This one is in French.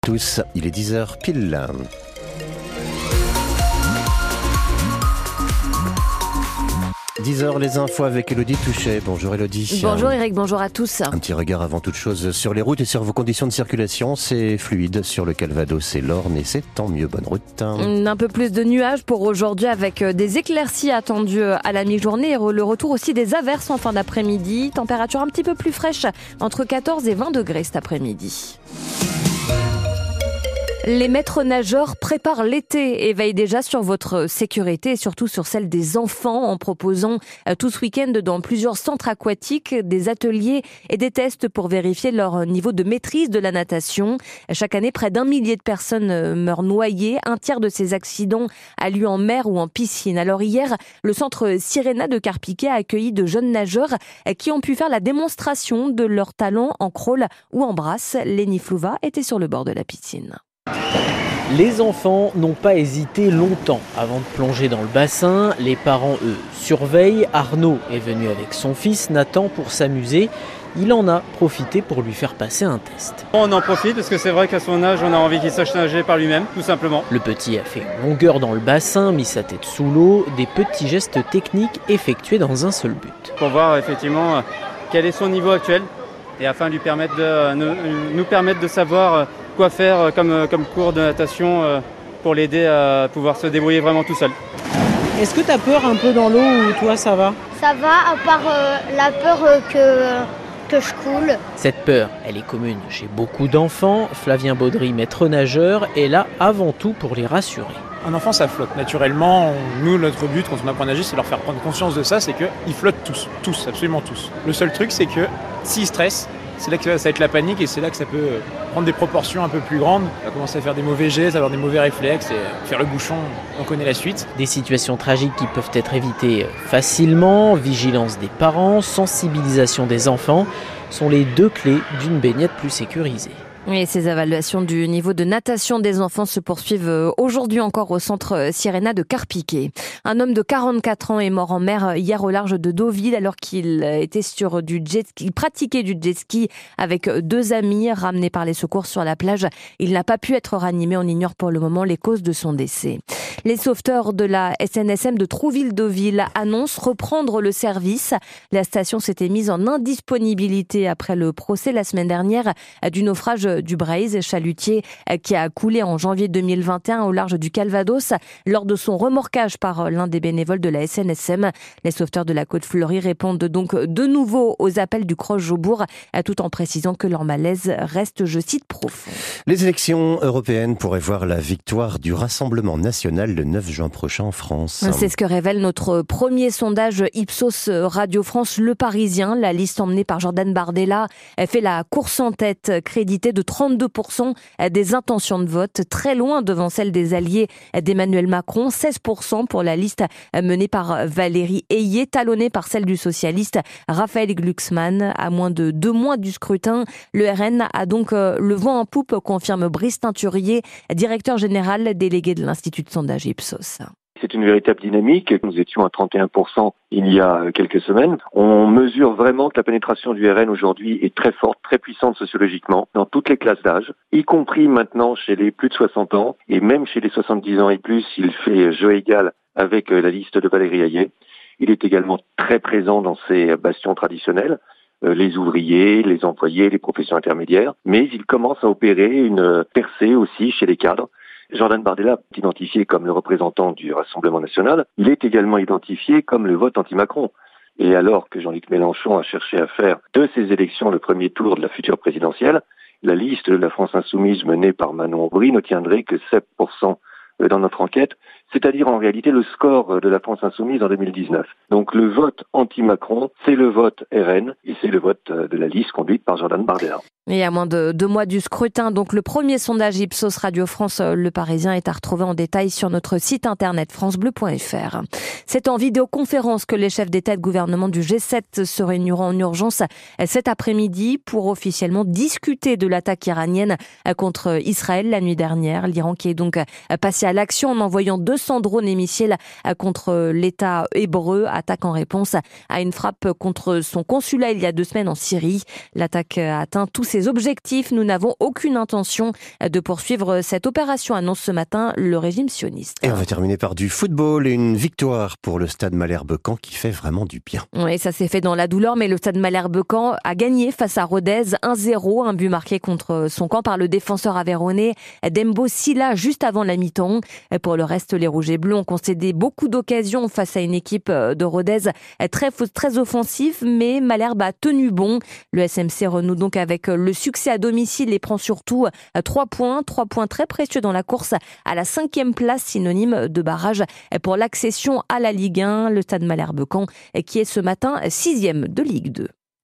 Tous, il est 10h pile. 10h, les infos avec Élodie Touchet. Bonjour Élodie. Bonjour Eric, bonjour à tous. Un petit regard avant toute chose sur les routes et sur vos conditions de circulation. C'est fluide sur le Calvados et l'Orne et c'est tant mieux. Bonne route. Un peu plus de nuages pour aujourd'hui avec des éclaircies attendues à la mi-journée et le retour aussi des averses en fin d'après-midi. Température un petit peu plus fraîche, entre 14 et 20 degrés cet après-midi. Les maîtres nageurs préparent l'été et veillent déjà sur votre sécurité et surtout sur celle des enfants en proposant tout ce week-end dans plusieurs centres aquatiques des ateliers et des tests pour vérifier leur niveau de maîtrise de la natation. Chaque année, près d'1 millier de personnes meurent noyées. Un tiers de ces accidents a lieu en mer ou en piscine. Alors hier, le centre Sirena de Carpiquet a accueilli de jeunes nageurs qui ont pu faire la démonstration de leur talent en crawl ou en brasse. Lénie Flouva était sur le bord de la piscine. Les enfants n'ont pas hésité longtemps avant de plonger dans le bassin. Les parents, eux, surveillent. Arnaud est venu avec son fils Nathan pour s'amuser. Il en a profité pour lui faire passer un test. On en profite parce que c'est vrai qu'à son âge, on a envie qu'il sache nager par lui-même, tout simplement. Le petit a fait une longueur dans le bassin, mis sa tête sous l'eau, des petits gestes techniques effectués dans un seul but. Pour voir effectivement quel est son niveau actuel et afin de nous permettre de savoir quoi faire comme cours de natation pour l'aider à pouvoir se débrouiller vraiment tout seul. Est-ce que tu as peur un peu dans l'eau ou toi ça va ? Ça va, à part la peur que je coule. Cette peur, elle est commune chez beaucoup d'enfants. Flavien Baudry, maître nageur, est là avant tout pour les rassurer. Un enfant, ça flotte. Naturellement, nous, notre but quand on apprend à nager, c'est leur faire prendre conscience de ça, c'est qu'ils flottent tous, absolument tous. Le seul truc, c'est que s'ils stressent, c'est là que ça va être la panique et c'est là que ça peut prendre des proportions un peu plus grandes. On va commencer à faire des mauvais gestes, avoir des mauvais réflexes et faire le bouchon, on connaît la suite. Des situations tragiques qui peuvent être évitées facilement, vigilance des parents, sensibilisation des enfants sont les deux clés d'une baignade plus sécurisée. Et ces évaluations du niveau de natation des enfants se poursuivent aujourd'hui encore au centre Sirena de Carpiquet. Un homme de 44 ans est mort en mer hier au large de Deauville alors qu'il était sur du jet ski. Il pratiquait du jet ski avec 2 amis ramenés par les secours sur la plage. Il n'a pas pu être ranimé. On ignore pour le moment les causes de son décès. Les sauveteurs de la SNSM de Trouville-Deauville annoncent reprendre le service. La station s'était mise en indisponibilité après le procès la semaine dernière du naufrage du Braise, chalutier qui a coulé en janvier 2021 au large du Calvados lors de son remorquage par l'un des bénévoles de la SNSM. Les sauveteurs de la Côte Fleurie répondent donc de nouveau aux appels du Croche-Jobourg tout en précisant que leur malaise reste, je cite, profond. Les élections européennes pourraient voir la victoire du Rassemblement national le 9 juin prochain en France. C'est ce que révèle notre premier sondage Ipsos Radio France Le Parisien. La liste emmenée par Jordan Bardella fait la course en tête, créditée de 32% des intentions de vote, très loin devant celle des alliés d'Emmanuel Macron, 16% pour la liste menée par Valérie Ayé, talonnée par celle du socialiste Raphaël Glucksmann. À moins de 2 mois du scrutin, le RN a donc le vent en poupe, confirme Brice Teinturier, directeur général délégué de l'Institut de sondage Ipsos. C'est une véritable dynamique. Nous étions à 31% il y a quelques semaines. On mesure vraiment que la pénétration du RN aujourd'hui est très forte, très puissante sociologiquement, dans toutes les classes d'âge, y compris maintenant chez les plus de 60 ans, et même chez les 70 ans et plus, il fait jeu égal avec la liste de Valérie Ayé. Il est également très présent dans ces bastions traditionnels, les ouvriers, les employés, les professions intermédiaires, mais il commence à opérer une percée aussi chez les cadres. Jordan Bardella est identifié comme le représentant du Rassemblement national. Il est également identifié comme le vote anti-Macron. Et alors que Jean-Luc Mélenchon a cherché à faire de ces élections le premier tour de la future présidentielle, la liste de la France insoumise menée par Manon Aubry ne tiendrait que 7% dans notre enquête, c'est-à-dire en réalité le score de la France insoumise en 2019. Donc le vote anti-Macron, c'est le vote RN et c'est le vote de la liste conduite par Jordan Bardella. Et à moins de 2 mois du scrutin, donc le premier sondage Ipsos Radio France Le Parisien est à retrouver en détail sur notre site internet francebleu.fr. C'est en vidéoconférence que les chefs d'État et de gouvernement du G7 se réuniront en urgence cet après-midi pour officiellement discuter de l'attaque iranienne contre Israël la nuit dernière. L'Iran qui est donc passé à l'action en envoyant 2 drones et missiles contre l'État hébreu. Attaque en réponse à une frappe contre son consulat il y a 2 semaines en Syrie. L'attaque a atteint tous ses objectifs. Nous n'avons aucune intention de poursuivre cette opération, annonce ce matin le régime sioniste. Et on va terminer par du football et une victoire pour le Stade Malherbe-Caen qui fait vraiment du bien. Oui, ça s'est fait dans la douleur, mais le Stade Malherbe-Caen a gagné face à Rodez 1-0, un but marqué contre son camp par le défenseur aveyronnais Dembo Silla juste avant la mi-temps. Pour le reste, les Rouges et Bleus ont concédé beaucoup d'occasions face à une équipe de Rodez très offensive, mais Malherbe a tenu bon. Le SMC renoue donc avec le succès à domicile et prend surtout 3 points très précieux dans la course à la 5e place, synonyme de barrage pour l'accession à la Ligue 1. Le Stade Malherbe-Caen qui est ce matin 6e de Ligue 2.